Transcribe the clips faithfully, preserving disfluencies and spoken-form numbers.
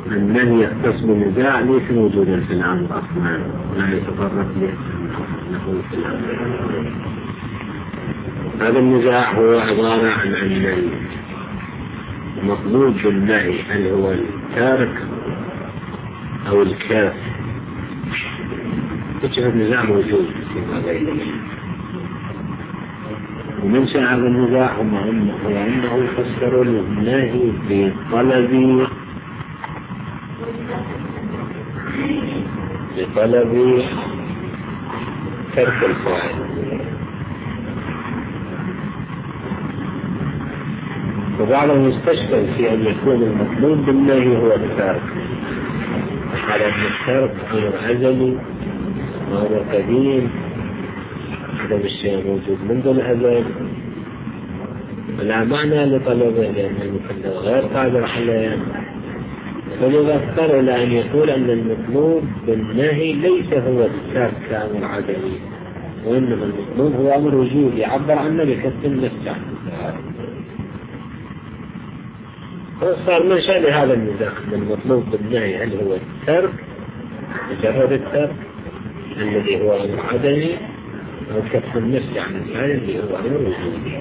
النهي يختص بالنزاع ليس موجودا في الأمر أصلا ولا يتطرق له في الأمر. هذا النزاع هو عبارة عن أن المطلوب بالنهي هل هو التارك أو الكاف. وجه النزاع موجود فيما بينهم، ومنشأ هذا النزاع هو أنه فسر النهي بطلب بطلب ترك الفاعل، وبعضهم يستشكل في أن يكون المطلوب بالنهي هو الترك، على أن الترك أمر أزلي وأمر قديم، هذا الشيء موجود منذ الأزل ولا معنى لطلبه لأن المكلف غير قادر عليه. فلذا اضطر إلى أن يقول أن المطلوب بالنهي ليس هو الترك كأمر عدمي، وإنما المطلوب هو أمر وجودي يعبر عنه بكسب النفس. صار من شأن هذا النزاع أن المطلوب بالنهي هل هو الترك مجرد الترك الذي هو أمر عدمي أو كسب النفس عن الفعل الذي هو أمر وجودي.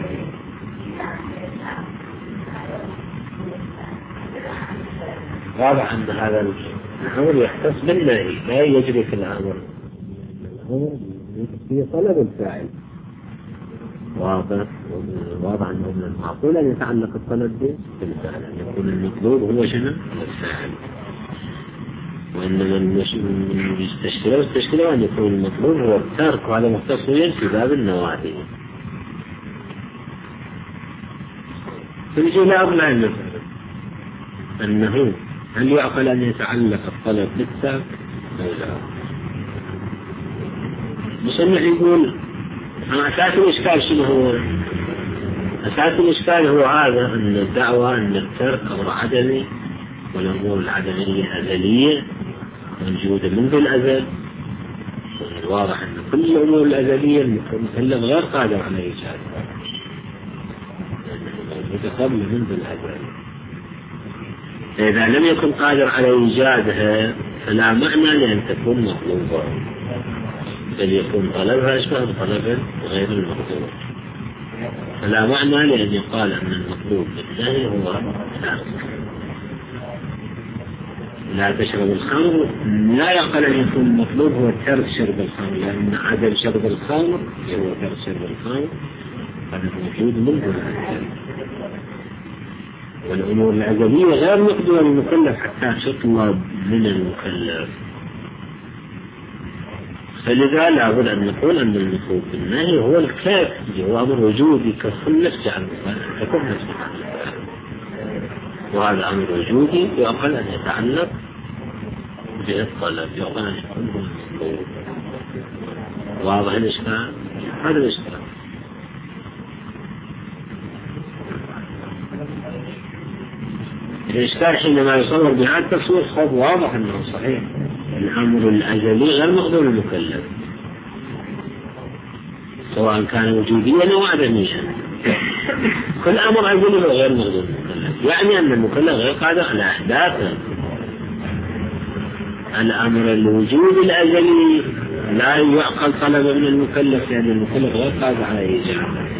واضح أن هذا الأمر يختص بالنهي لا يجري في الأمر، الأمر في طلب الفاعل. واضح واضح أنه من المعقول أن يتعلق الطلب بالفعل، أن يكون المطلوب هو شنو الفاعل، وإنما المستشكلة والتشكيلة أن يكون المطلوب هو الترك، وهذا مختص في باب النواهي. فنجي لا أبلع المسألة أنه هل يعقل أن يتعلق الطلب بالترك أو لا؟ مصنع يقول أساس الإشكال شنو هو؟ أساس الإشكال هو هذا أن الدعوة أن الترك أمر عدمي والأمور العدمية أزلية موجودة منذ الأزل. واضح أن كل الأمور الأزلية المكلف غير قادر على إيجادها قبل منذ الأزل. إذا لم يكن قادر على إيجادها فلا معنى لأن تكون مطلوبة، بل يكون طلبها أشبه بطلب غير المطلوب. فلا معنى لأن يقال أن المطلوب بالنهي هو الترك. لا تشرب الخمر لا يعقل أن يكون المطلوب هو ترك شرب الخمر، لأن عدم شرب الخمر هو ترك شرب الخمر هذا موجود منذ الأزل، والأمور الأزلية غير مقدورة للمكلف حتى تطلب من المكلف. فلذا لابد أن نقول أن المطلوب بالنهي هو الكاف، هو أمر وجودي كف النفس عن تكون نفس عن الفعل، وهذا أمر وجودي يعقل أن يتعلق بالطلب، يعقل أن يكون هو المطلوب. واضح الإشكال؟ هذا الإشكال. الإشكال حينما يصور بهذا التصوير خب واضح أنه صحيح الأمر الأزلي غير مقدور المكلف، سواء كان وجوديا أو عدميا. كل أمر أزلي غير مقدور المكلف، يعني أن المكلف غير قادر على أحداثه. الأمر الوجود الأزلي لا يعقل طلبه من المكلف لأن المكلف غير قادر على إيجاده.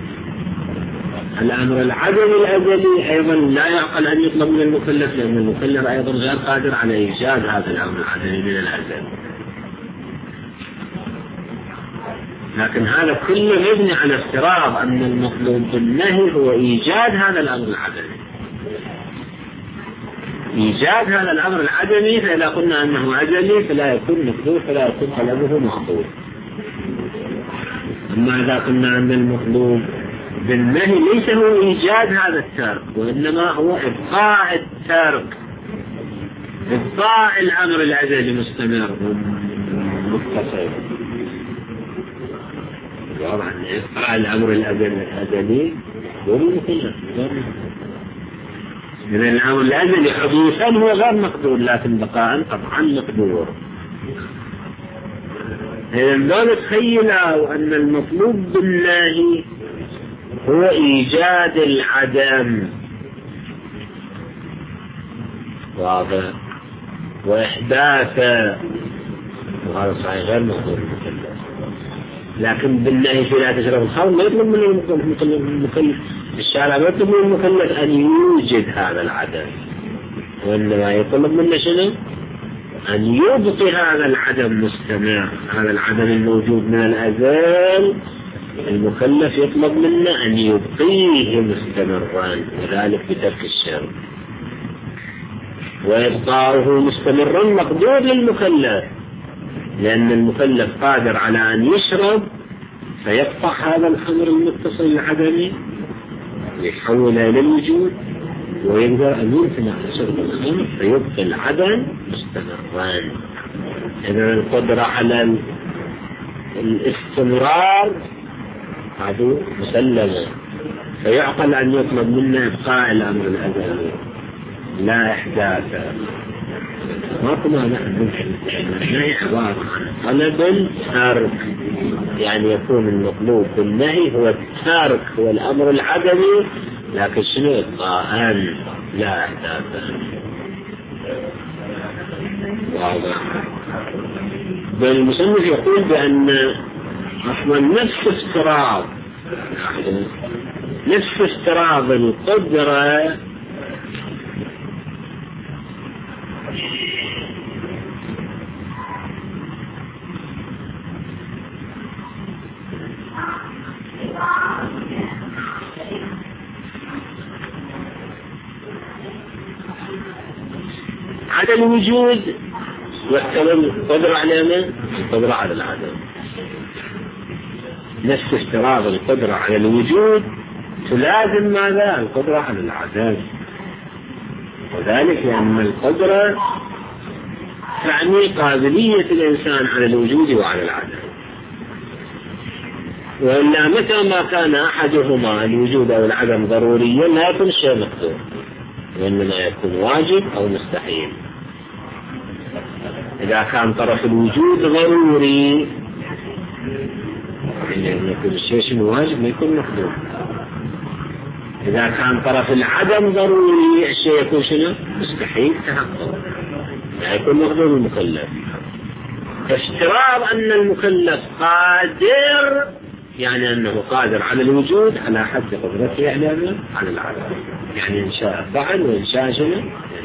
الأمر العدمي الأزلي أيضا لا يعقل أن يطلب من المكلف لأن المكلف أيضا غير قادر على إيجاد هذا الأمر العدمي من الأزل. لكن هذا كله يبني على افتراض أن المطلوب بالنهي هو إيجاد هذا الأمر العدمي. إيجاد هذا الأمر العدمي، فإذا قلنا أنه أزلي فلا يكون مقدور، فلا يكون طلبه مقدور. أما إذا قلنا أن المطلوب بالنهي ليس هو إيجاد هذا الترك، وإنما هو إبقاء الترك، إبقاء الأمر الأزلي مستمر متصل. واضح أن إبقاء الأمر الأزلي دون مكلف، من الأمر الأزلي حدوثا هو غير مقدور، لكن بقاء طبعا مقدور. إذا لو تخيلوا أن المطلوب بالنهي هو إيجاد العدم، واضح. وإحداثا، وهذا صحيح غير مقدور المكلف. لكن بالنهي في لا تشرب الخمر ما يطلب من المكلف، الشارع ما يطلب من المكلف أن يوجد هذا العدم، وإنما يطلب منه شنو؟ أن يبقي هذا العدم مستمر، هذا العدم الموجود من الأزل المكلف يطلب منه أن يبقيه مستمرا، وذلك بترك الشرب. وإبقاؤه مستمرا مقدور للمكلف، لأن المكلف قادر على أن يشرب فيقطع هذا الخمر المتصل العدمي ويحوله إلى الوجود، ويقدر أن يمتنع عن شرب الخمر فيبقي العدم مستمرا. إذا القدرة على الاستمرار هذا مسلمة، فيعقل أن يطلب منا إبقاء الأمر الأزلي لا إحداثه. ما كنا نحن النهي عبارة عن طلب ترك، يعني يكون المطلوب بالنهي هو الترك، هو الأمر العدمي، لكن شنو إبقاء لا إحداثه. واضح. بل المصنف يقول بأن أصلا نفس افتراض نفس افتراض القدرة عدم الوجود والسبب القدرة على من؟ القدرة على العدم. نفس افتراض القدرة على الوجود تلازم ماذا؟ القدرة على العدم، وذلك لأن القدرة تعني قابلية الإنسان على الوجود وعلى العدم، وإلا متى ما كان أحدهما الوجود أو العدم ضروريا لا يكون شيء مقدور، وإنما يكون واجب أو مستحيل. إذا كان طرف الوجود ضروري يعني يكون الشيء واجب ما يكون مقدور. إذا كان طرف العدم ضروري الشيء يكون شنو؟ مستحيل تحقق، لا يكون مقدور المكلف. فافتراض أن المكلف قادر يعني أنه قادر على الوجود على حد قدرته على على العدم، يعني إن شاء فعل وإن شاء شنو.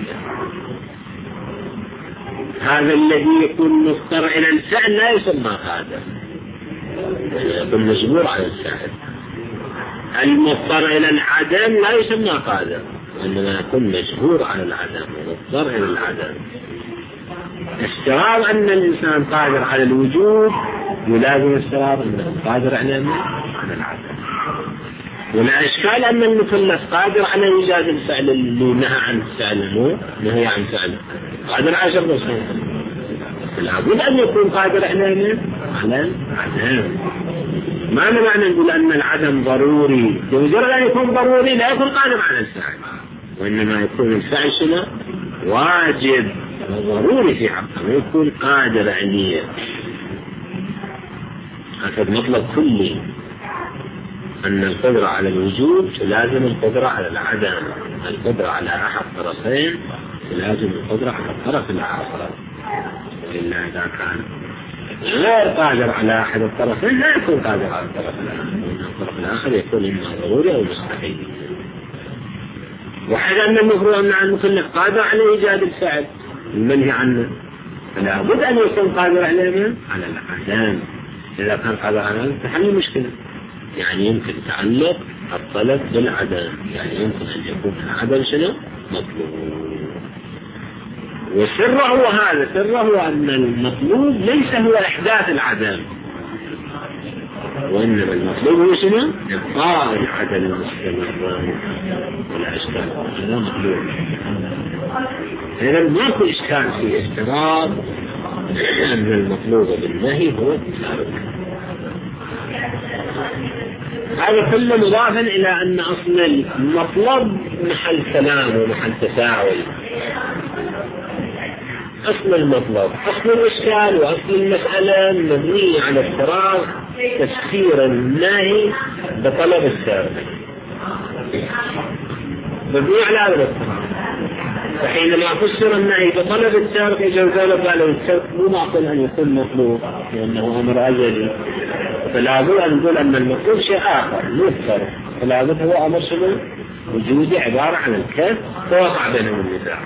هذا الذي يكون مضطر إلى الفعل لا يسمى قادر، يكون مجبور على الفعل. المضطر إلى العدم لا يسمى قادر، وإنما يكون مجبور على العدم ومضطر إلى العدم. افتراض أن الإنسان قادر على الوجود يلازم افتراض أنه قادر على العدم. ولا إشكال أن المكلف قادر على إيجاد الفعل اللي نهى عن فعله، نهي عن فعله، قادر على شرط الصوت، لابد أن يكون قادر على على العدم. ما معنى نقول أن العدم ضروري؟ بمجرد أن يكون ضروري لا يكون قادر على الفعل، وإنما يكون الفعل شنو؟ واجب ضروري في حقه، ما يكون قادر عليه. هذا مطلب كلي، أن القدرة على الوجود لازم القدرة على العدم، القدرة على أحد طرفين لازم القدرة على الطرف الآخر، إلا إذا كان غير قادر على أحد الطرفين لا يكون قادر على الطرف الآخر، وإن الطرف الآخر يكون إما ضروري أو مستحيل. وحيث أن المفروض أن المكلف قادر على إيجاد الفعل المنهي عنه، فلا بد أن يكون قادر على على العدم. إذا كان قادر على العدم تحل المشكلة، يعني يمكن تعلق الطلب بالعدم، يعني يمكن أن يكون العدم شنو؟ مطلوب. وسره هو هذا، سره هو أن المطلوب ليس هو إحداث العدم، وإنما المطلوب هو شنو؟ إبقاء العدم المستمر ولا إشكال، هذا مطلوب. إذا ماكو إشكال في افتراض أن المطلوب بالنهي هو الترك. هذا كله مضافا إلى أن أصل المطلب محل كلام ومحل تساؤل. أصل المطلب، أصل الإشكال وأصل المسألة مبنية على افتراض تفسير النهي بطلب السابق، مبنية على هذا الافتراض. فحينما فسر النهي بطلب الترك إذا قالوا الترك مو معقول أن يكون مطلوب لأنه أمر أزلي، فلا بد أن نقول أن المطلوب شيء آخر مو الترك، فلا بد هو أمر شنو وجودي عبارة عن الكف، فوقع بينهم النزاع.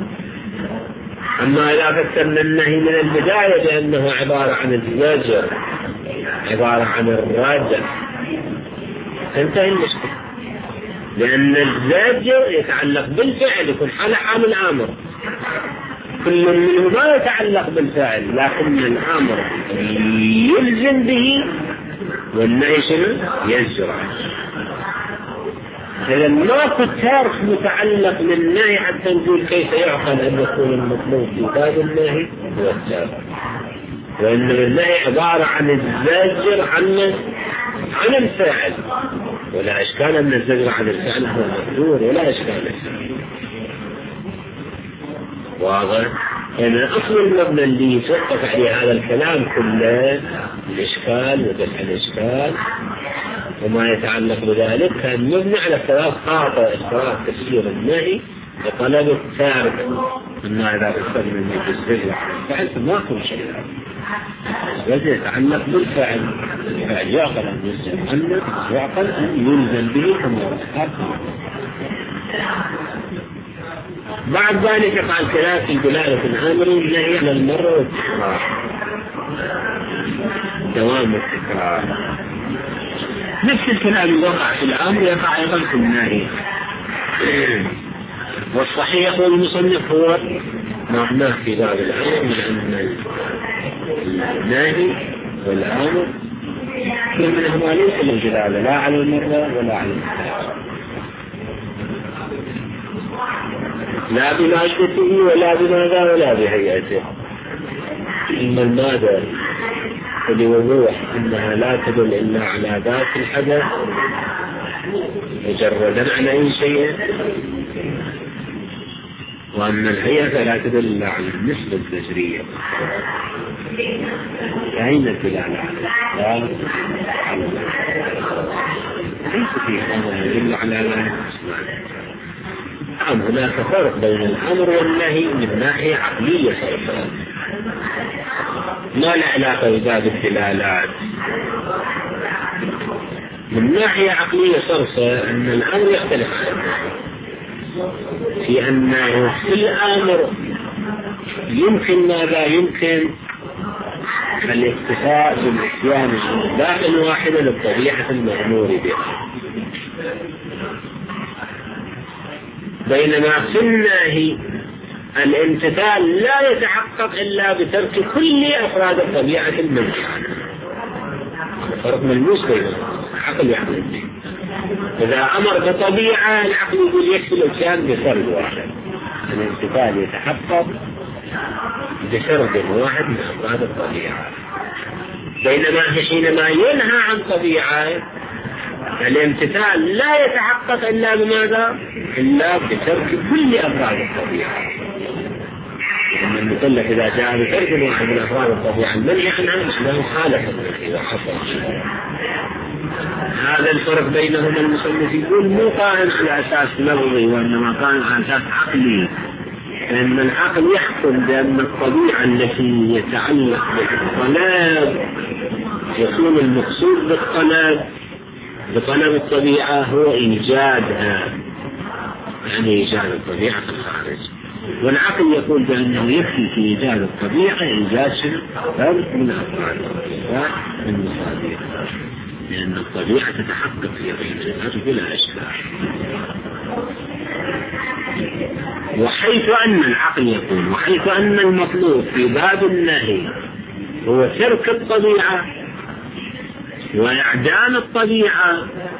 أما إذا فسرنا النهي من البداية بأنه عبارة عن الزجر، عبارة عن الرد، تنتهي المشكلة، لأن الزجر يتعلق بالفعل، يكون حال عامل آمر، كل منه ما يتعلق بالفعل، لكن الآمر يلزم به والنهي شنو يزجر. إذا ماكو تارك متعلق للنهي حتى نقول كيف يعقل أن يكون المطلوب في باب النهي هو التارك، وأن النهي عبارة عن الزجر عن عن الفعل، ولا إشكال أن الزجر عن الفعل هو مقدور، ولا إشكال. واضح؟ يعني أصل المبنى اللي يتوقف عليه هذا الكلام كله الإشكال ودفع الإشكال وما يتعلق بذلك كان مبني على ثلاث خاطئ: اشتراك تفسير النهي وطلب التارك، أنه إذا فسر من الزجر عن الفعل فما كل شيء، الزجر يتعلق بالفعل، الفعل يعقل أن يزجر عنه، يعقل أن يلزم به كما يرتكب. بعد ذلك يقع الخلاف في دلالة الأمر النهي على المرة والتكرار، دوام التكرار. نفس الكلام يقع في الأمر يقع أيضا في النهي، والصحيح يقول المصنف هو معناه في باب الأمر من أن النهي والأمر كل منهما ليس للجلالة لا على المرة ولا على التكرار، لا بمادته ولا بماذا ولا بهيئته. إما المادة لوضوح أنها لا تدل إلا على ذات الحدث مجردا عن أي شيء، وأن الهيئة لا تدل إلا على النسبة الزجرية. أين الدلالة لا على ليس في هذا يدل على ذلك. نعم هناك فرق بين الأمر والنهي من ناحية عقلية صرفة، ما له علاقة بباب الدلالات. من ناحية عقلية صرفة أن الأمر يختلف عن النهي، في أنه في الأمر يمكن ماذا يمكن الاكتفاء بالإتيان الإطلاق واحدة للطبيعة المأمور بها، بينما في النهي الامتثال لا يتحقق إلا بترك كل أفراد الطبيعة المنهي عنها. فرق ملموس بين العقل وعقل النهي. إذا أمر بطبيعة العقل يقول يكفي الإتيان بفرد واحد، الامتثال يتحقق بفرد واحد من أفراد الطبيعة، بينما حينما ينهى عن طبيعة الامتثال لا يتحقق إلا بماذا؟ إلا بترك كل أفراد الطبيعة. لأن المكلف إذا جاء بترك واحد من أفراد الطبيعة المنهي عنها له خالف إذا حصل. هذا الفرق بينهما المصنف يقول مو قائم على أساس لفظي وإنما قائم على أساس عقلي، لأن العقل يحكم بأن الطبيعة التي يتعلق بالطلب يكون المقصود بالطلب بطلب الطبيعة هو إيجادها، يعني إيجاد الطبيعة في الخارج، والعقل يقول بأنه يكفي في إيجاد الطبيعة إيجاد شيء فرد من أفراد الطبيعة من مصادرها، لأن الطبيعة تتحقق في غيرها بلا إشكال. وحيث أن العقل يقول وحيث أن المطلوب في باب النهي هو ترك الطبيعة وإعدام الطبيعة،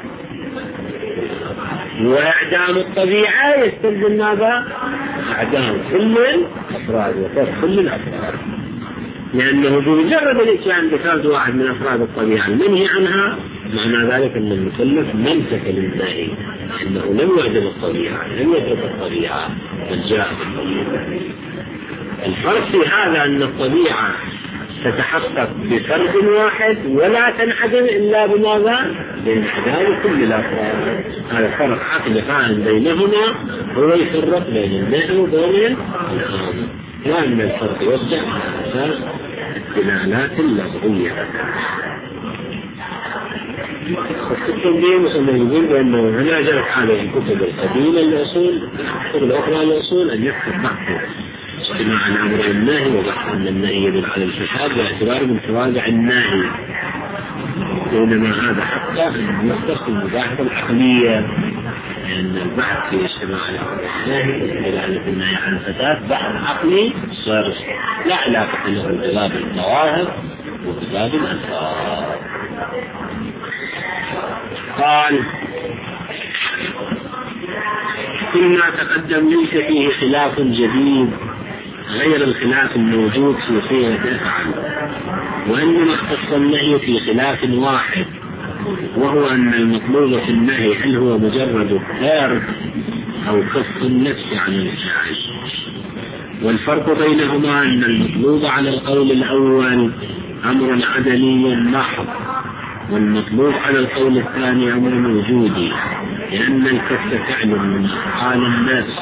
وإعدام الطبيعة يستلزم ماذا؟ إعدام كل الأفراد وترك كل الأفراد، لأنه بمجرد الإتيان بفرد واحد من أفراد الطبيعة المنهي عنها معنى ذلك أن المكلف ممسك للنهي، أنه لم يعدم الطبيعة، لم يترك الطبيعة بل جاء بالطبيعة. الفرق في هذا أن الطبيعة تتحقق بفرد واحد ولا تنعدم إلا بماذا؟ بانعدام كل الأفراد. هذا فرق عقلي فاهم بينهما هو يفرق بين النهي وبين الأمر، لأن الفرق يرجع على الدلالات اللفظية. التنظيم أنه يقول بأنه هنا جرت على الكتب القديمة الأصول الكتب الأخرى الأصول أن يحصل بحث اجتماع الأمر والنهي وبحث أن النهي يدل على الفساد باعتبار من توابع النهي، بينما هذا حتى يختص بالمباحث العقلية، لأن البحث في اجتماع الأمر والنهي دلالة النهي عن الفساد بحث عقلي صرف لا علاقة له بباب الظواهر وبباب الألفاظ. قال كما تقدم ليس فيه خلاف جديد غير الخلاف الموجود في صيغة أفعل، وإنما اختص النهي في خلاف واحد، وهو أن المطلوب في النهي هل هو مجرد الترك أو كف النفس عن الفعل. والفرق بينهما أن المطلوب على القول الأول أمر عدلي محض، والمطلوب على القول الثاني أمر وجودي، لأن الكف فعل من أفعال الناس.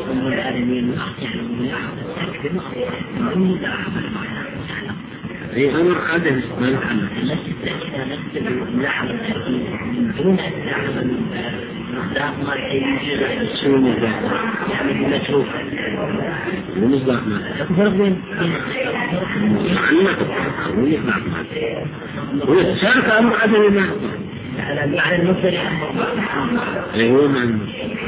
أي أمر عدل ما يتعلم شو المصداق؟ يعني متروك المصداق ما فرق بين والترك أمر عدل ما معنى المصدر أيوه معنى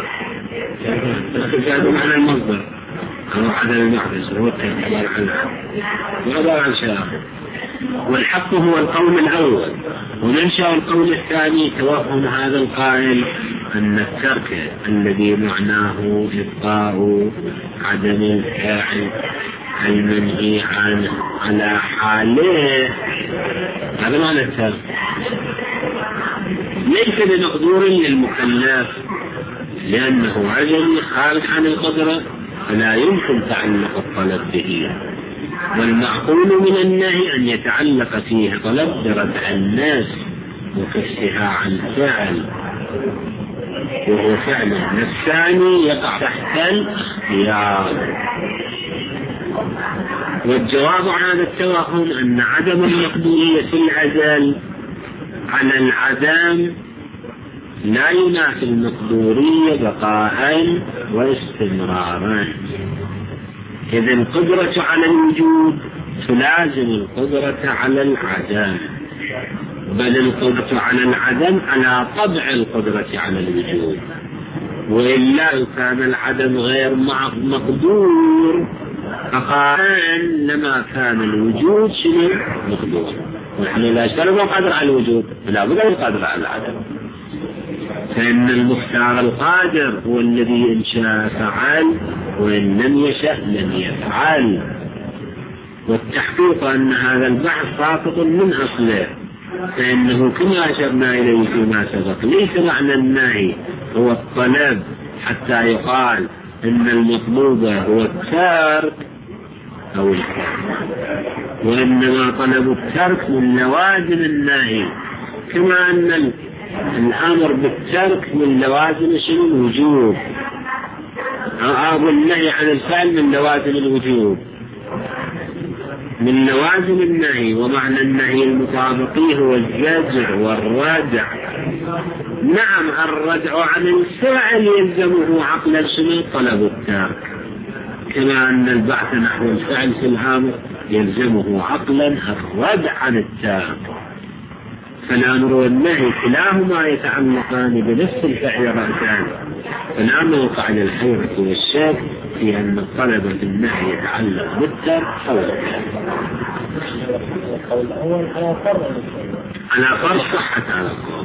المصدر معنى المصدر أمر عدل المحدث هو التعبير عنه وعبارة عن شيء آخر. والحق هو القول الأول، ومنشأ القول الثاني توهم هذا القائل أن الترك الذي معناه إبقاء عدم الفاعل المنهي عنه على حاله، هذا معنى الترك، ليس بمقدور للمكلف لأنه عجل خارج عن القدرة فلا يمكن تعلق الطلب به. والمعقول من النهي أن يتعلق فيه طلب برفع الناس وكفها عن فعل، وهو فعل الثاني يقع تحت الاختيار. والجواب عن هذا التوهم أن عدم المقدورية في العزل على العدم لا ينافي المقدورية بقاء واستمرارا، إذ القدرة على الوجود تلازم القدرة على العدم، بل القدرة على العدم على طبع القدرة على الوجود، وإلا لو كان العدم غير مقدور فقال لما كان الوجود شنو مقدور، ونحن لا اشترط القدر على الوجود فلا بد من القدر على العدم. فإن المختار القادر هو الذي إن شاء فعل وإن لم يشأ لم يفعل. والتحقيق أن هذا البحث ساقط من أصله، فإنه كما أشرنا إليه فيما سبق ليس معنى النهي هو الطلب حتى يقال إن المطلوب هو الترك أو الترك، وإنما طلب الترك من لوازم النهي، كما أن الأمر بالترك من لوازم الوجوب أو النهي عن الفعل من لوازم الوجوب من لوازم النهي. ومعنى النهي المطابقي هو الزجر والردع. نعم الردع عن الفعل يلزمه عقلا شنو طلب الترك، كما أن البحث نحو الفعل في الأمر يلزمه عقلا الردع عن الترك. فالأمر والنهي كلاهما يتعلقان بنفس الفعل رأسان، فلا موقع للحيرة والشك في أن الطلب في النهي يتعلق بالترك أو الترك. على فرض صحة على القول.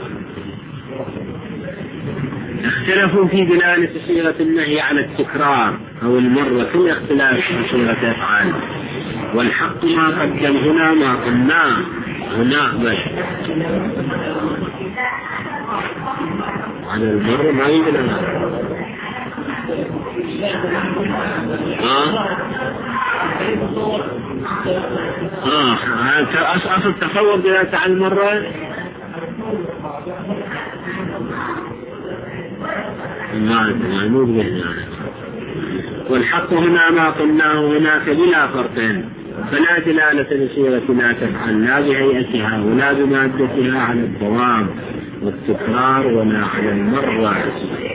اختلفوا في دلالة صيغة النهي على التكرار أو المرة كل اختلاف في صيغة أفعال، والحق ما قدم هنا ما قلناه هنا بس على المرة ما يقدر ها آه أصل التصور دلالة على المرة ما نور به. والحق هنا ما قلناه هناك بلا فرق، فلا دلالة لصيغة لا تفعل لا بهيئتها ولا بمادتها على الدوام والتكرار ولا على المرة،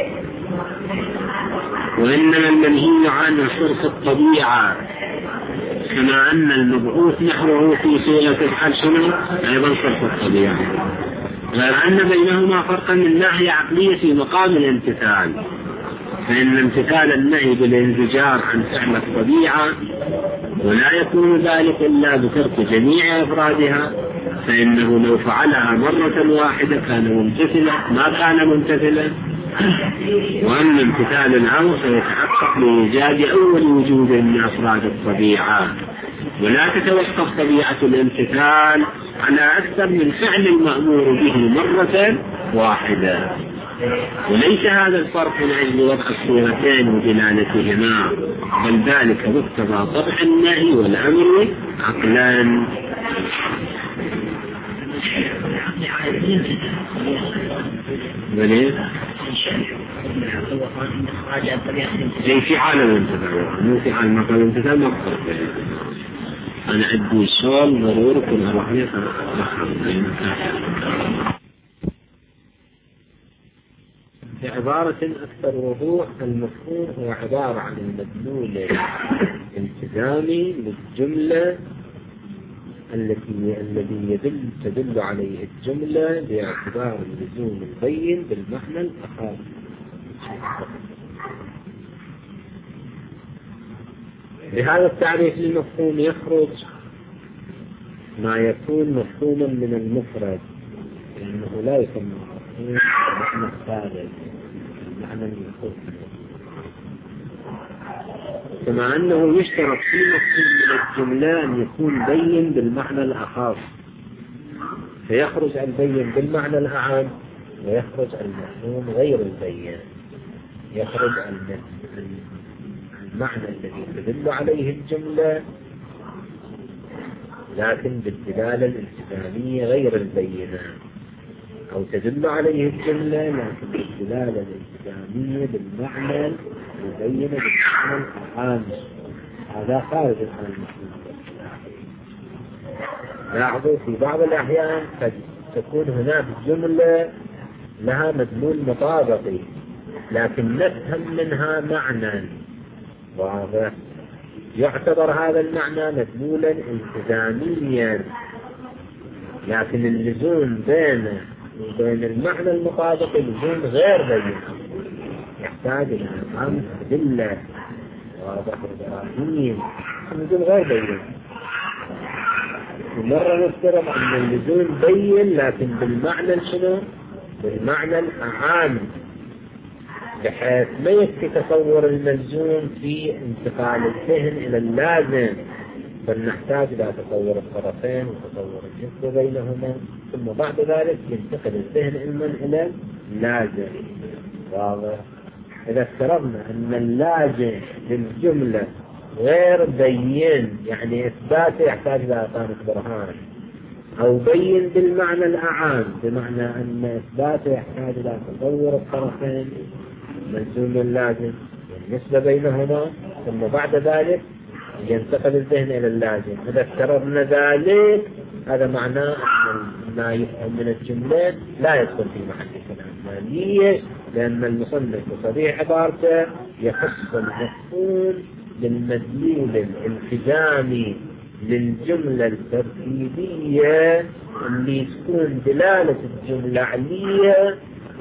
وإنما المنهي عنه صرف الطبيعة، كما أن المبعوث نحوه في صيغة الحال شنو أيضا صرف الطبيعة، غير أن بينهما فرقا من ناحية عقلية في مقام الامتثال، فإن امتثال النهي بالانزجار عن فعل الطبيعة ولا يكون ذلك إلا بترك جميع أفرادها، فإنه لو فعلها مرة واحدة كان ممتثلا ما كان ممتثلا، وأن امتثال الأمر سيتحقق بإيجاد أول وجود من أفراد الطبيعة، ولا تتوقف طبيعة الامتثال على أكثر من فعل المأمور به مرة واحدة. وليس هذا الفرق من أجل وضع الصورتين ودلالتهما، بل ذلك مقتضى طبع النهي والأمر عقلا. زي في حال الامتثال مو في حال مقام الامتثال مقصر. أنا أدي السؤال ضروري كل أروحني بعبارة أكثر وضوح. المفهوم هو عبارة عن المدلول الالتزامي للجملة التي الذي يدل تدل عليه الجملة باعتبار اللزوم البين بالمعنى الأخر. بهذا التعريف للمفهوم يخرج ما يكون مفهوما من المفرد، لأنه لا يسمى مفهوم معنى الثالث المعنى المفهوم، كما أنه يشترط في مفهوم من الجملة أن يكون بين بالمعنى الأخص، فيخرج البين بالمعنى الأعم ويخرج المفهوم غير البين. يخرج المعنى الذي تدل عليه الجملة لكن بالدلالة الالتزامية غير البينة، أو تدل عليه الجملة لكن بالدلالة الالتزامية بالمعنى البينة بالمعنى الأعم. هذا خارج عن المفهوم. لاحظوا في بعض الأحيان قد تكون هناك جملة لها مدلول مطابقي لكن نفهم منها معنى واضح، يعتبر هذا المعنى مدلولا التزاميا، لكن اللزوم بينه وبين المعنى المطابق لزوم غير بين، يحتاج إلى خمس أدلة واضح وبراهين لزوم غير بين. مرة نفترض أن اللزوم بين لكن بالمعنى شنو؟ بالمعنى الأعام، بحيث ما يكفي تصور الملزوم في انتقال الذهن إلى اللازم، بل نحتاج إلى تصور الطرفين وتصور النسبة بينهما، ثم بعد ذلك ينتقل الذهن علما إلى اللازم. واضح؟ إذا افترضنا أن اللازم للجملة غير بين، يعني إثباته يحتاج إلى إقامة برهان، أو بين بالمعنى الأعام بمعنى أن إثباته يحتاج إلى تصور الطرفين ملزوم اللازم والنسبة بينهما، ثم بعد ذلك ينتقل الذهن إلى اللازم. إذا افترضنا ذلك هذا معناه أن ما يفهم من الجملة لا يدخل في محل كلام. ليش؟ لأن المصنف بصريح عبارته يخص المفهوم بالمدلول الالتزامي للجملة التركيبية اللي تكون دلالة الجملة علية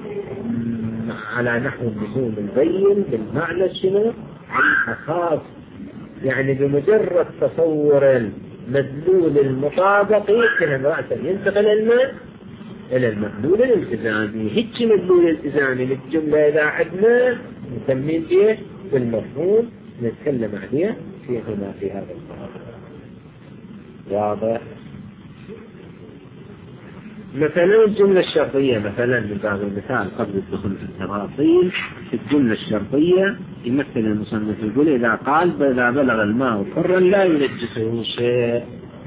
على نحو اللزوم البين بالمعنى شنو؟ الخاص، يعني بمجرد تصور المدلول المطابق يمكن رأسا ينتقل الماء إلى المدلول الالتزامي. هيك مدلول الالتزامي للجملة إذا عدنا نسميه فيه بالمفهوم نتكلم عليه في هنا في هذا القرار. واضح؟ مثلا الجملة الشرطية مثلا من باب المثال قبل الدخول في التفاصيل، في الجملة الشرطية يمثل المصنف يقول إذا قال إذا بلغ الماء حرا لا ينجسه شيء،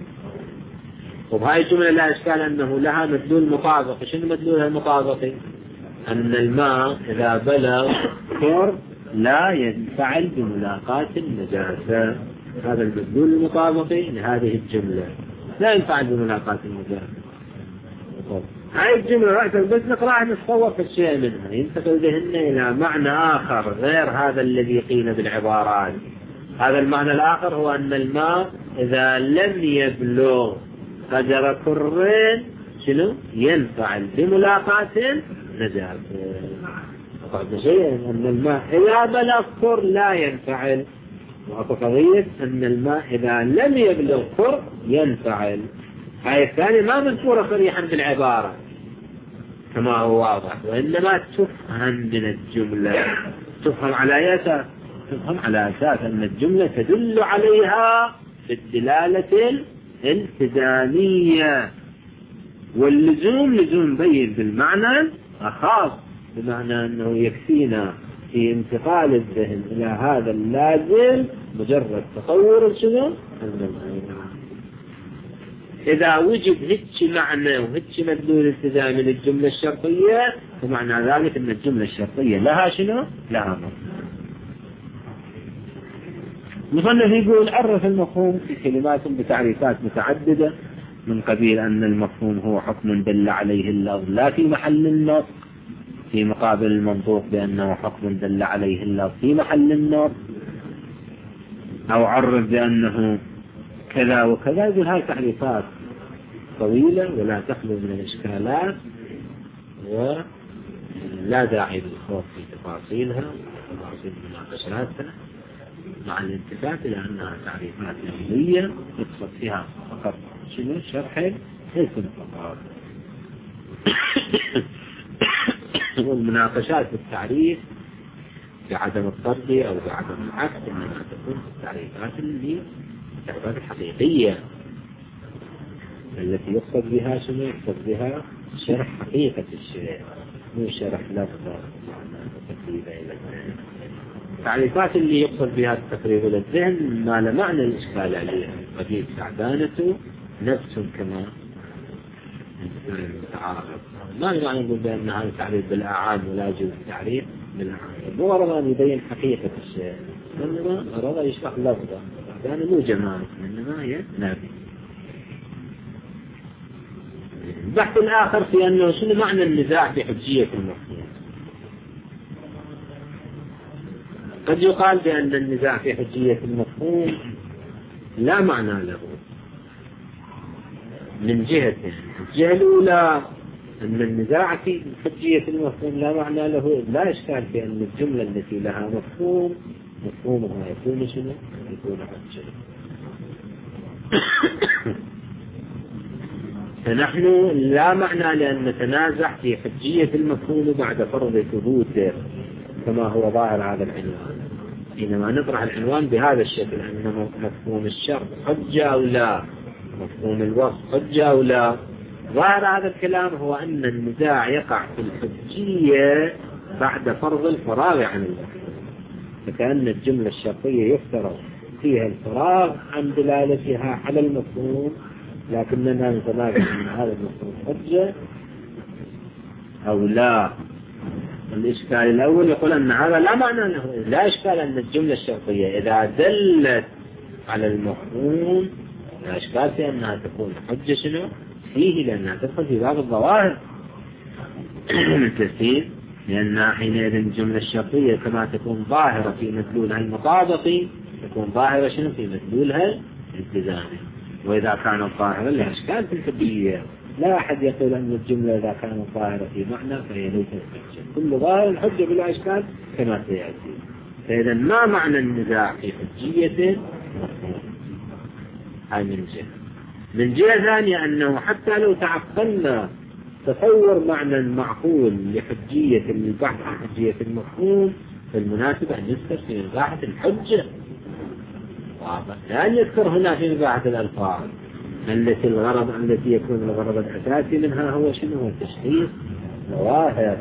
وبهاي الجملة لا إشكال أنه لها مدلول مطابق. شنو مدلولها المطابقي؟ أن الماء إذا بلغ حر لا ينفعل بملاقاة النجاسة، هذا المدلول المطابقي لهذه الجملة، لا ينفعل بملاقاة النجاسة. هاي الجملة رأيتك بس نقرأها نتصور في الشيء منها ينتقل ذهننا إلى معنى آخر غير هذا الذي قيل بالعبارات. هذا المعنى الآخر هو أن الماء إذا لم يبلغ قدر كرين شنو ينفعل بملاقاة نجاسة. طبعا شيء أن الماء إذا بلغ كر لا ينفعل، وأكو قضية أن الماء إذا لم يبلغ كر ينفعل. هاي الثانية ما مذكورة صريحا بالعبارة كما هو واضح، وإنما تفهم من الجملة. تفهم على أساس تفهم على أساس أن الجملة تدل عليها بالدلالة الالتزامية، واللزوم لزوم بين بالمعنى الخاص، بمعنى أنه يكفينا في انتقال الذهن إلى هذا اللازم مجرد تصور شنو إذا وجد هيك معنى وهيك مدلول التزامي للجملة الشرطية، فمعنى ذلك أن الجملة الشرطية لها شنو؟ لها مفهوم. المصنف يقول عرف المفهوم في كلمات بتعريفات متعددة من قبيل أن المفهوم هو حكم دل عليه اللفظ لا في محل النص، في مقابل المنطوق بأنه حكم دل عليه اللفظ في محل النص، أو عرف بأنه كذا وكذا. يقول هاي تعريفات طويلة ولا تخلو من الإشكالات، ولا داعي للخوض في تفاصيلها وتفاصيل مناقشاتها، مع الالتفات إلى أنها تعريفات علمية يقصد فيها فقط شنو شرح اسم فقط. والمناقشات في التعريف بعدم الطرد أو بعدم العكس إنما تكون في التعريفات اللي التعريفات الحقيقية التي يقصد بها شنو يقصد بها شرح حقيقة الشيء، مو شرح لفظة تقريبا إلى الذهن. التعريفات اللي يقصد بها التقريب إلى الذهن ما له معنى الإشكال عليها، قد تعبانته نفس كما المتعارف، ما له معنى نقول بأن هذا التعريف بالأعام ولا يجوز التعريف بالأعام، مو أراد أن يبين حقيقة الشيء، إنما أراد أن يشرح لفظة، يعني مو جمال إنما هي نافي. البحث الآخر في أنه شنو معنى النزاع في حجية المفهوم. قد يقال بأن النزاع في حجية المفهوم لا معنى له من جهتين. الجهة الأولى أن النزاع في حجية المفهوم لا معنى له، لا إشكال في أن الجملة التي لها مفهوم مفهومها يكون شنو؟ يكون حجة. فنحن لا معنى لأن نتنازع في حجية المفهوم بعد فرض ثبوته كما هو ظاهر هذا العنوان، حينما نطرح العنوان بهذا الشكل أنه مفهوم الشرط حجة أو لا، مفهوم الوصف حجة أو لا. ظاهر هذا الكلام هو أن النزاع يقع في الحجية بعد فرض الفراغ عن المفهوم، فكأن الجملة الشرطية يفترض فيها الفراغ عن دلالتها على المفهوم، لكننا نتنازع أن هذا المفهوم حجة أو لا. الإشكال الأول يقول أن هذا لا معنى له، لا إشكال أن الجملة الشرطية إذا دلت على المفهوم لا إشكال في أنها تكون حجة شنو فيه، لأنها تدخل في باب الظواهر كثير، لأنها حينئذ الجملة الشرطية كما تكون ظاهرة في مدلولها المطابقي تكون ظاهرة شنو في مدلولها الالتزامي. وإذا كانت ظاهرة لها إشكال في الحجية، لا أحد يقول أن الجملة إذا كانت ظاهرة في معنى فهي ليست حجة، كل ظاهر الحجة بلا إشكال كما سيأتي. فإذا ما معنى النزاع في حجية مفهوم؟ هاي من جهة. من جهة ثانية أنه حتى لو تعقلنا تصور معنى معقول لحجية البحث عن حجية المفهوم، فالمناسب أن يذكر في مباحث الحجة واضح، لا يذكر هنا في مباحث الألفاظ، التي الغرض التي يكون الغرض الأساسي منها هو شنو؟ هو تشخيص ظواهر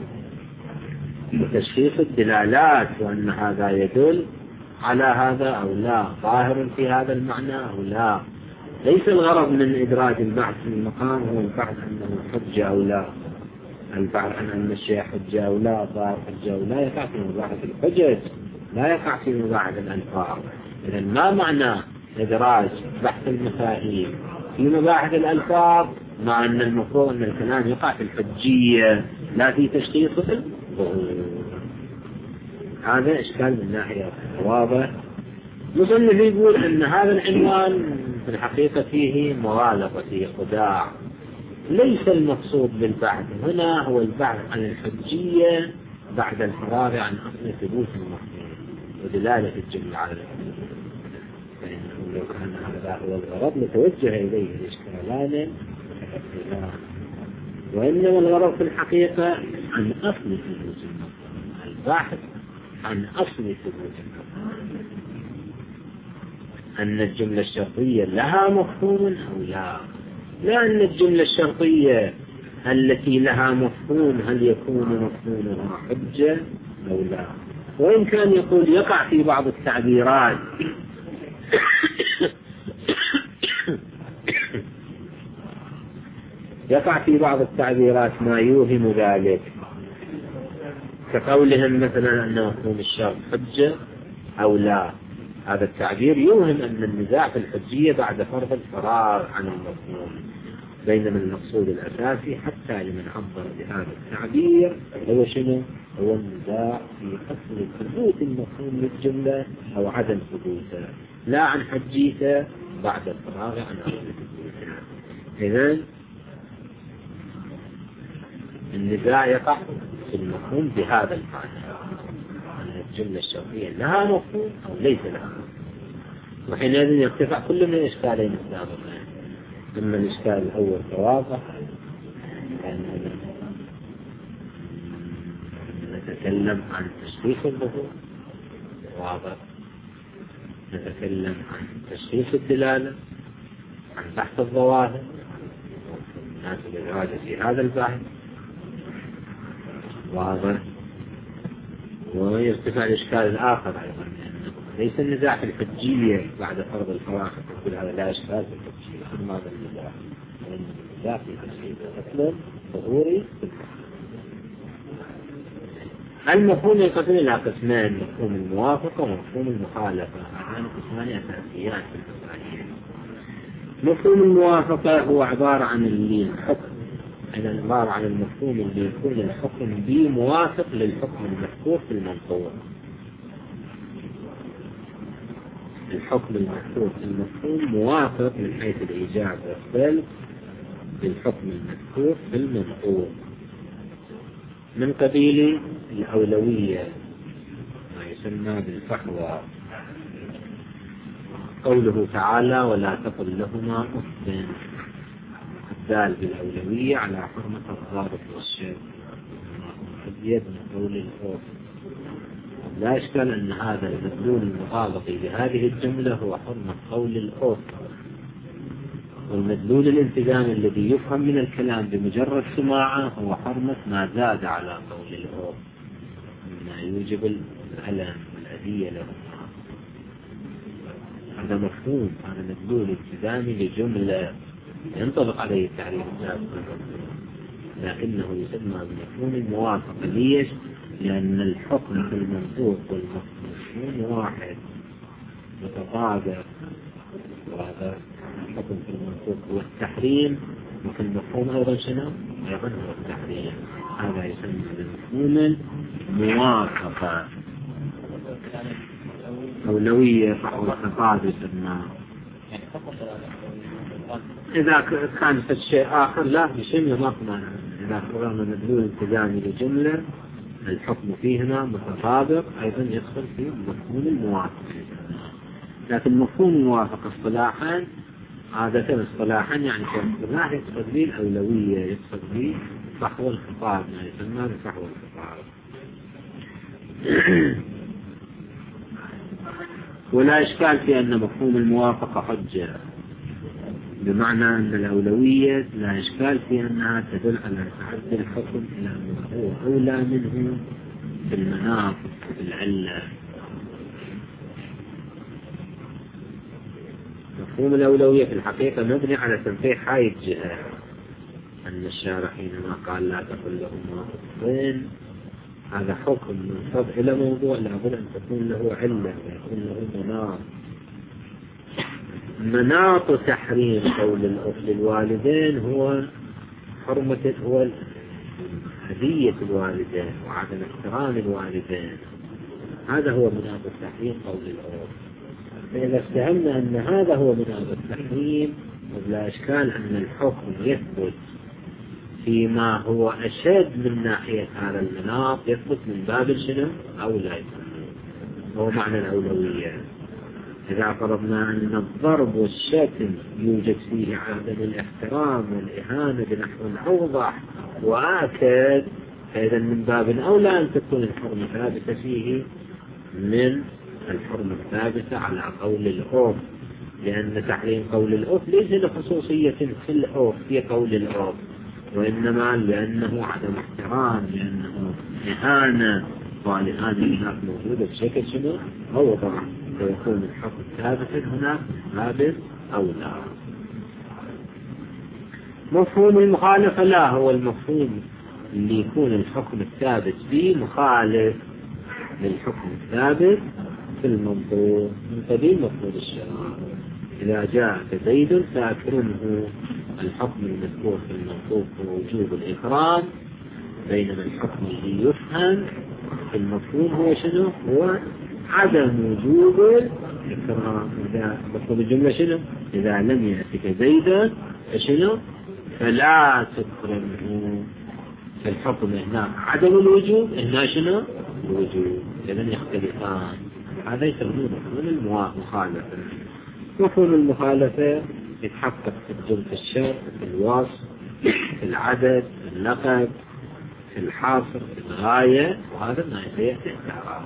وتشخيص الدلالات، وأن هذا يدل على هذا أو لا، ظاهر في هذا المعنى أو لا. ليس الغرض من إدراج البحث في المقام هو البحث أنه حجة أو لا، البحث عن أن الشيء حجة أو لا، ظاهر حجة أو لا، يقع في مباحث الحجج، لا يقع في مباحث الألفاظ. إذن ما معنى إدراج بحث المفاهيم في مباحث الألفاظ، مع أن المفروض أن الكلام يقع في الحجية لا في تشخيص الظهور؟ هذا إشكال من ناحية واضح. مصنف يقول أن هذا العنوان في الحقيقة فيه مغالطة، فيه خداع. ليس المقصود بالبحث هنا هو البحث عن الحجية بعد الفراغ عن أصل ثبوت المفهوم ودلالة الجملة على المفهوم، فإنه لو كان هذا هو الغرض لتوجه إليه الإشكالان، وإنما الغرض في الحقيقة عن أصل ثبوت المفهوم، البحث عن أصل ثبوت المفهوم، أن الجملة الشرطية لها مفهوم أو لا، لا أن الجملة الشرطية التي لها مفهوم هل يكون مفهومها حجة أو لا. وإن كان يقول يقع في بعض التعبيرات يقع في بعض التعبيرات ما يوهم ذلك، كقولهم مثلا أن مفهوم الشرط حجة أو لا. هذا التعبير يوهم أن النزاع في الحجية بعد فرض الفراغ عن المفهوم، بينما المقصود الأساسي حتى لمن عبر بهذا التعبير هو شنو؟ هو النزاع في أصل ثبوت المفهوم للجملة أو عدم ثبوته، لا عن حجيته بعد الفراغ عن أصل ثبوته. إذن النزاع يقع في المفهوم بهذا المعنى، أن الجملة الشرطية لها مفهوم أو ليس لها مفهوم، وحينئذ يرتفع كل من الإشكالين السابقين. أما الإشكال الأول فواضح، نتكلم عن تشخيص الظهور واضح، نتكلم عن تشخيص الدلالة، عن بحث الظواهر، الناس الإرادة في هذا البحث واضح. ويرتفع الإشكال الآخر أيضا، ليس النزاع في الحجية بعد فرض الفراغ، يقول هذا لا إشكال في الحجية، ثم هذا النزاع النزاع في تشخيص أصل ظهوري. المفهوم ينقسم إلى قسمان، مفهوم الموافقة ومفهوم المخالفة، هذان قسمان أساسيات في المفاهيم. مفهوم الموافقة هو عبارة عن الحكم، أن عبارة عن المفهوم اللي يكون الحكم به موافق للحكم المذكور في المنطوق. الحكم المذكور في المفهوم موافق من حيث الإيجاب والسلب للحكم المذكور في المنطوق، من قبيل الأولوية، ما يسمى بالفحوى. قوله تعالى ولا تقل لهما أف، الدال بالأولوية على حرمة الضابط والشيء، أزيد من قول الأف. لا إشكال أن هذا المدلول المطابقي لهذه الجملة هو حرمة قول الأف، والمدلول الالتزام الذي يفهم من الكلام بمجرد سماعه هو حرمة ما زاد على قول الأف مما يوجب الألم والأذية له. هذا مفهوم، هذا مدلول التزامي لجملة ينطبق عليه التعريف السابق، لكنه يسمى بمفهوم الموافقة. ليش؟ لأن الحكم في المنطوق والمفهوم واحد متطابق، وهذا الحكم في المنطوق هو التحريم، وفي المفهوم أيضا شنو؟ أيضا هو التحريم. هذا يسمى بمفهوم الموافقة. أولوية فهو الخطاب يسمى. إذا كان في شيء آخر لا بشيء مطمئن، إذا قررنا مدلول التزامي لجملة الحكم فيهما متطابق أيضا يدخل في مفهوم الموافقة. لكن مفهوم الموافقة اصطلاحا عادة اصطلاحا يعني في اصطلاح يدخل به الأولوية، يدخل به فحوى الخطاب، يعني يسمى بفحوى الخطاب. ولا إشكال في أن مفهوم الموافقة حجة، بمعنى أن الأولوية لا إشكال في أنها تدل على تعدي الحكم إلى ما هو أولى منه في المناط في العلة. مفهوم الأولوية في الحقيقة مبني على تنفيح هاي الجهة، أن الشارع حينما قال لا تقل لهما أفين هذا حكم منصب إلى موضوع لابد أن تكون له علة ويكون له مناط. مناط تحريم قول الأف للوالدين هو حرمة هو هدية الوالدين وعدم احترام الوالدين، هذا هو مناط التحريم قول الأف. فإذا استهمنا أن هذا هو مناط التحريم ولا إشكال أن الحكم يثبت فيما هو أشد من ناحية هذا المناط، يثبت من باب شنو أو لا يثبت، هو معنى الأولوية. إذا فرضنا أن الضرب والشتم يوجد فيه عدم الاحترام والإهانة بنحو أوضح وآكد، فإذا من باب أولى أن تكون الحرمة ثابتة فيه من الحرمة الثابتة على قول الأف، لأن تحريم قول الأف ليس لخصوصية في الأف في قول الأف، وإنما لأنه عدم احترام، لأنه إهانة، ولهذه هناك موجودة بشكل شنو أوضح، فيكون الحكم ثابتا هناك ثابت أو لا. مفهوم المخالفة لا هو المفهوم اللي يكون الحكم الثابت فيه مخالف للحكم الثابت في المنطوق من قبيل مفهوم الشرع. إذا جاءك زيد فأكرمه، الحكم المذكور في المنطوق هو وجوب الإكرام، بينما الحكم اللي يفهم في المفهوم هو شنو؟ هو عدم وجوب الإكرام. إذا مطلوب الجملة شنو؟ إذا لم يأتك زيدا فشنو؟ فلا تكرمه. فالحكم هنا عدم الوجوب، هنا شنو؟ الوجوب، إذن يختلفان. هذا يسمونه مفهوم المخالفة. مفهوم المخالفة يتحقق في الجملة الشرط، في الوصف، في العدد، في اللقب، في الحاصر، في الغاية، وهذا ما يأتي استعراض.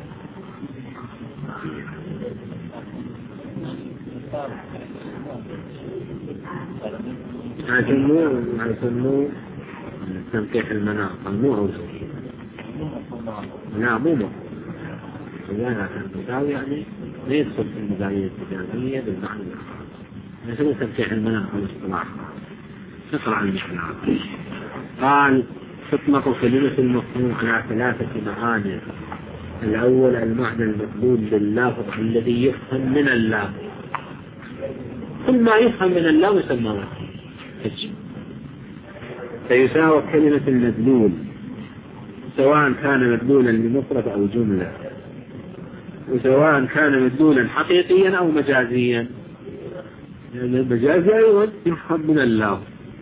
هذا يسموه تنقيح المناط، مو أولوية. لا مو مفهوم. إذا المساوي يعني لا يدخل في المزايا التجارية بالمعنى الآخر. يسموه تنقيح المناط والاصطلاح. نقرأ عن المعنى. قال تطلق كلمة المفهوم على ثلاثة معاني. الأول المعنى المطلوب لللفظ الذي يفهم من اللفظ. كل ما يفهم من اللفظ يسمى مفهوم. فيساوي كلمة المدلول سواء كان مدلولا لمفرد أو جملة، وسواء كان مدلولا حقيقيا أو مجازيا، لأن المجازي أيضا يفهم من اللفظ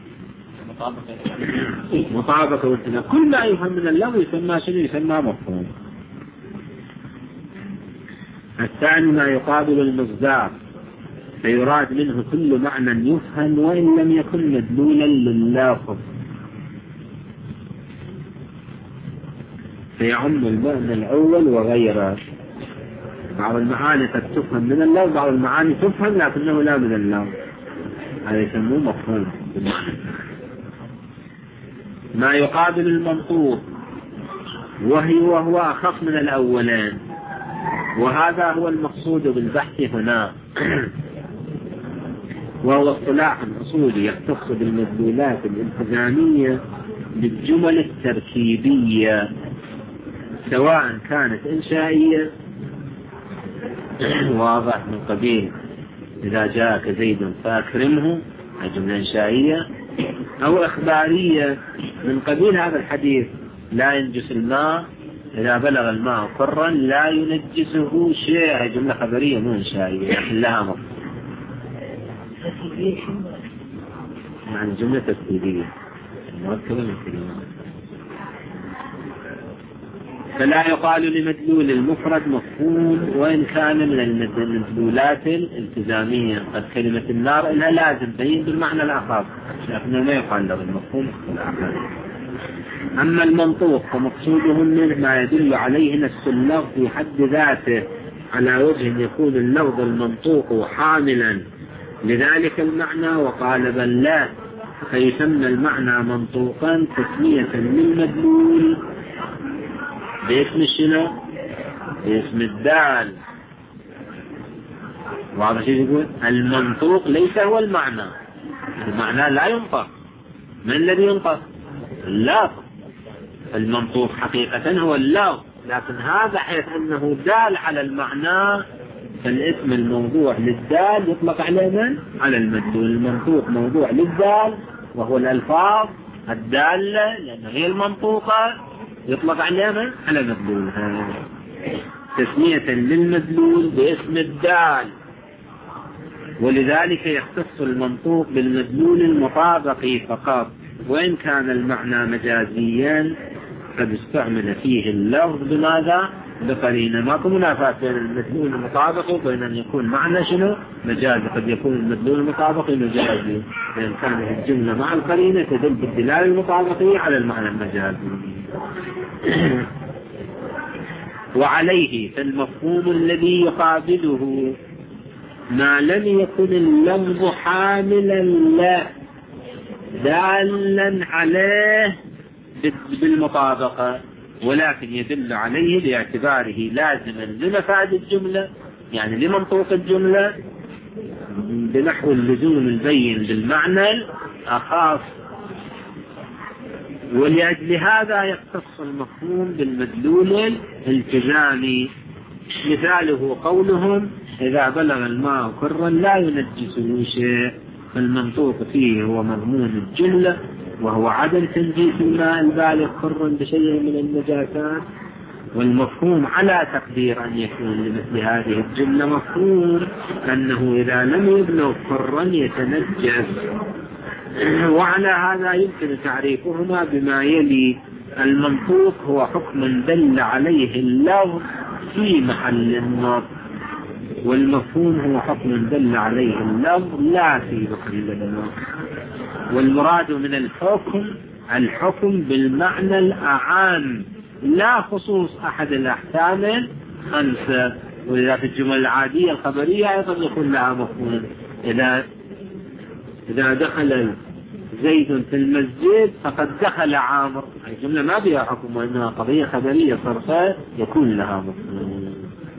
مطابقة والتناقض. كل ما يفهم من اللفظ يسمى شنو؟ يسمى مفهوم. الثاني ما يقابل المصداق، فيراد منه كل معنى يفهم وإن لم يكن مدلولا لللفظ، فيعم المعنى الأول وغيره. بعض المعاني قد تفهم من اللفظ، بعض المعاني تفهم لكنه لا من اللفظ، هذا يسموه مفهوم بالمعنى. ما يقابل المنطوق وهي وهو أخف من الأولين، وهذا هو المقصود بالبحث هنا، وهو اصطلاح أصولي يختص بالمدلولات الالتزامية بالجمل التركيبية، سواء كانت إنشائية واضح من قبيل إذا جاءك زيد فأكرمه جملة إنشائية، أو إخبارية من قبيل هذا الحديث لا ينجس الماء إذا بلغ الماء قرا لا ينجسه شيء، جملة خبرية مو إنشائية لكن لها مفهوم، يعني جملة تفسيرية مركبة من كلمات. فلا يقال لمدلول المفرد مفهوم وإن كان من المدلولات الالتزامية، قد كلمة النار إنها لازم تبين بالمعنى الآخر، لكنه لا يقال له المفهوم الآخر. أما المنطوق فمقصوده منه ما يدل عليه نفس اللفظ في حد ذاته على وجه يكون اللفظ المنطوق حاملا لذلك المعنى وقال بل لا، فيسمى المعنى منطوقا تسمية للمدلول باسم شنو؟ باسم الدال. بعض الشيء يقول المنطوق ليس هو المعنى، المعنى لا ينطق. من الذي ينطق؟ اللفظ. المنطوق حقيقة هو اللفظ، لكن هذا حيث أنه دال على المعنى، فالاسم الموضوع للدال يطلق على من؟ على المدلول. المنطوق موضوع للدال وهو الألفاظ الدالة لأنها هي المنطوقة، يطلق على من؟ على مدلولها، تسمية للمدلول باسم الدال. ولذلك يختص المنطوق بالمدلول المطابق فقط، وإن كان المعنى مجازيا قد استعمل فيه اللفظ بماذا؟ بقرينة. ماكو منافاة بين المدلول المطابق وبين أن يكون معنى شنو؟ مجازي. قد يكون المدلول المطابق مجازي، لأن كانت الجملة مع القرينة تدل بالدلالة المطابقية على المعنى المجازي. وعليه فالمفهوم الذي يقابله ما لم يكن اللفظ حاملا له دالا عليه بالمطابقة، ولكن يدل عليه باعتباره لازما لمفاد الجملة، يعني لمنطوق الجملة، بنحو اللزوم البين بالمعنى الأخاص. ولأجل هذا يختص المفهوم بالمدلول الالتزامي. مثاله قولهم إذا بلغ الماء كرا لا ينجسه شيء، فالمنطوق فيه هو مضمون الجملة وهو عدم تنجيس الماء البالغ كرا بشيء من النجاسات. والمفهوم على تقدير أن يكون لمثل هذه الجملة مفهوم أنه إذا لم يبلغ كرا يتنجس. وعلى هذا يمكن تعريفهما بما يلي: المنطوق هو حكم دل عليه اللفظ في محل النطق، والمفهوم هو حكم دل عليه اللفظ لا في محل النطق. والمراد من الحكم الحكم بالمعنى الأعام لا خصوص أحد الأحكام خمسة. وإذا في الجمل العادية الخبرية أيضا يكون لها مفهوم. إذا إذا دخل زيد في المسجد فقد دخل عامر، الجملة ما بها حكم وإنها قضية خبرية صرفة يكون لها مفهوم.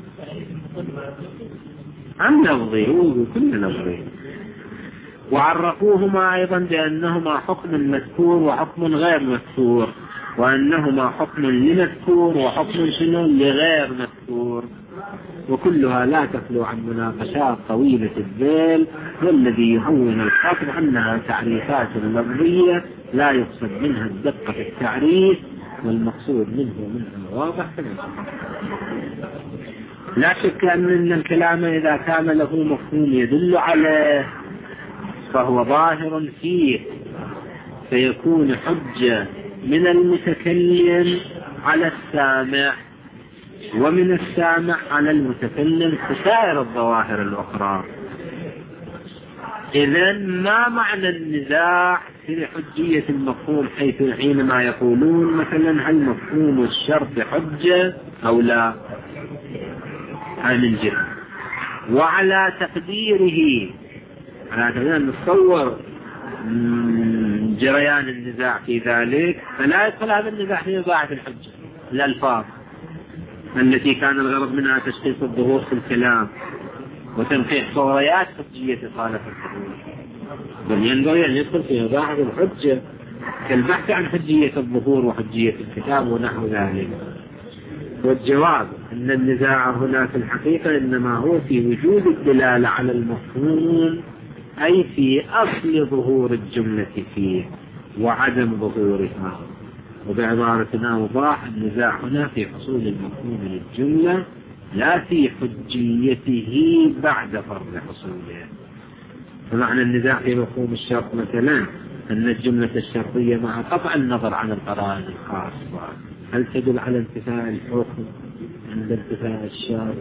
عن لفظه وكل لفظه. وعرفوهما أيضا بأنهما حكم مذكور وحكم غير مذكور، وأنهما حكم لمذكور وحكم شنو لغير مذكور، وكلها لا تخلو عن مناقشات طويلة الذيل، والذي يهون الخطب أنها تعريفات لفظية لا يقصد منها الدقة في التعريف، والمقصود منه منها واضح. لا شك أن الكلام إذا كان له مفهوم يدل عليه فهو ظاهر فيه، فيكون حجة من المتكلم على السامع، ومن السامع على المتكلم كسائر الظواهر الأخرى. إذن ما معنى النزاع في حجية المفهوم، حيث حينما يقولون مثلا هل مفهوم الشرط حجة أو لا؟ هذا من جهة. وعلى تقديره، على تقدير نتصور جريان النزاع في ذلك، فلا يدخل هذا النزاع في إضاعة الحجة الألفاظ التي كان الغرض منها تشخيص الظهور في الكلام وتنقيح صوريات حجية صالح الحدود، بل ينبغي أن يدخل في إضاعة الحجة كالبحث عن حجية الظهور وحجية الكتاب ونحو ذلك. والجواب أن النزاع هنا في الحقيقة إنما هو في وجود الدلالة على المفهوم، أي في أصل ظهور الجملة فيه وعدم ظهورها. وبعبارة أوضح النزاع هنا في حصول المفهوم للجملة لا في حجيته بعد فرض حصوله. فمعنى النزاع في مفهوم الشرط مثلا أن الجملة الشرطية مع قطع النظر عن القرائن الخاصة هل تدل على انتفاء الحكم عند انتفاء الشرط،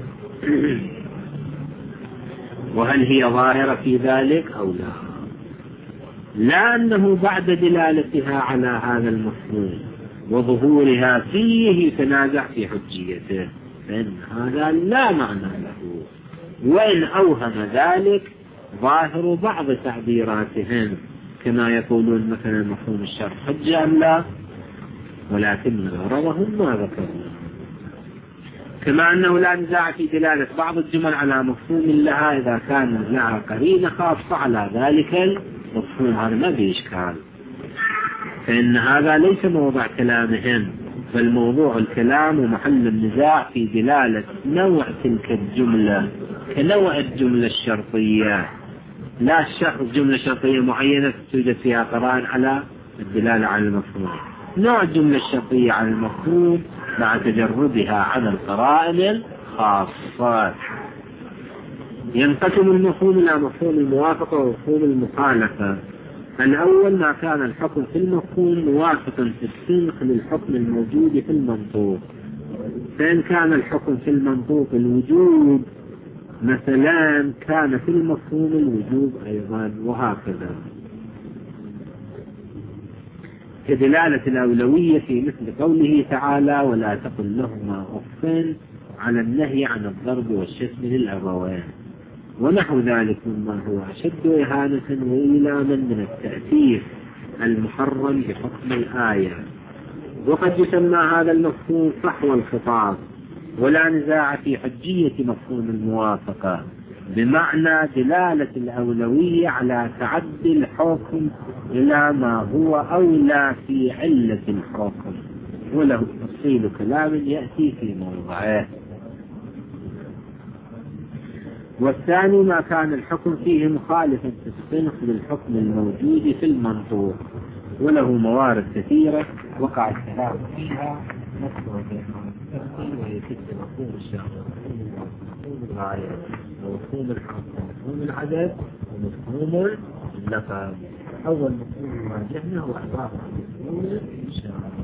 وهل هي ظاهرة في ذلك أو لا؟ لا أنه بعد دلالتها على هذا المفهوم وظهورها فيه يتنازع في حجيته، فإن هذا لا معنى له. وإن أوهم ذلك ظاهر بعض تعبيراتهم كما يقولون مثلا مفهوم الشرط حجة أم لا، ولكن غرضهم ما ذكرنا. كما أنه لا نزاع في دلالة بعض الجمل على مفهوم لها إذا كان لها قرينة خاصة على ذلك المفهوم، هذا ما في إشكال، فإن هذا ليس موضع كلامهم، بل موضوع الكلام ومحل النزاع في دلالة نوع تلك الجملة كنوع الجملة الشرطية، لا الشخص جملة شرطية معينة توجد فيها قرائن على الدلالة على المفهوم، نوع الجملة الشرطية على المفهوم مع تجردها عن القرائن الخاصة. ينقسم المفهوم إلى مفهوم الموافقة ومفهوم المخالفة. الأول ما كان الحكم في المفهوم موافقا في السنق للحكم الموجود في المنطوق، فإن كان الحكم في المنطوق الوجوب مثلا كان في المفهوم الوجوب أيضا، وهكذا. كدلالة الأولوية في مثل قوله تعالى ولا تقل لهما أف على النهي عن الضرب والشتم للأبوين، ونحو ذلك مما هو أشد إهانة وإيلاما من التأثير المحرم بحكم الآية. وقد يسمى هذا المفهوم فحوى الخطاب، ولا نزاع في حجية مفهوم الموافقة، بمعنى دلالة الأولوية على تعدي الحكم إلى ما هو أولى في علة الحكم، وله تفصيل كلام يأتي في موضعه. والثاني ما كان الحكم فيه مخالفا في الصنف للحكم الموجود في المنطوق، وله موارد كثيرة وقع الكلام فيها، نذكر وهي ست مفهوم الشرط ومفهوم الغاية ومفهوم الحق ومفهوم العدد ومفهوم اللفظ. أول مفهوم واجهنا هو عبارة عن مفهوم الشرط.